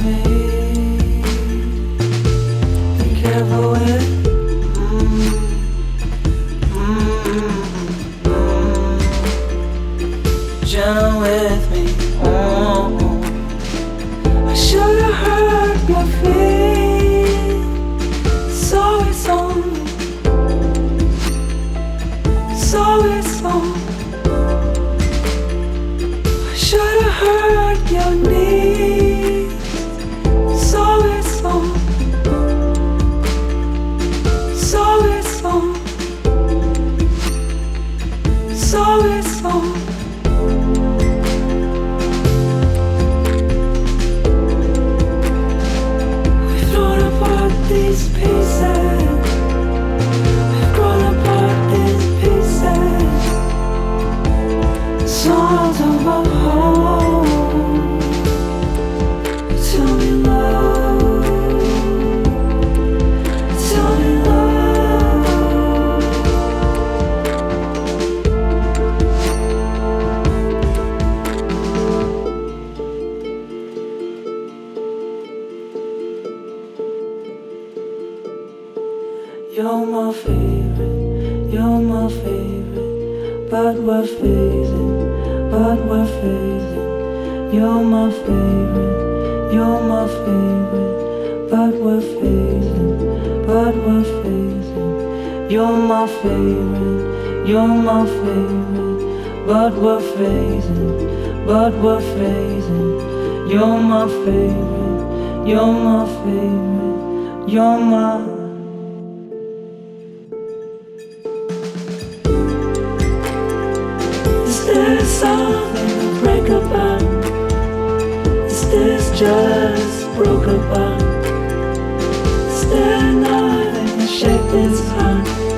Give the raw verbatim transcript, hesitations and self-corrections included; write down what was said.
You're my favorite, you're my favorite, but we're fading, but we're fading. You're my favorite, you're my favorite, but we're fading, but we're fading. You're my favorite, you're my favorite, but we're fading, but we're fading. You're my favorite, you're my favorite, you're my Is there something to break apart? Is this just broken apart? Is there nothing to shake this heart?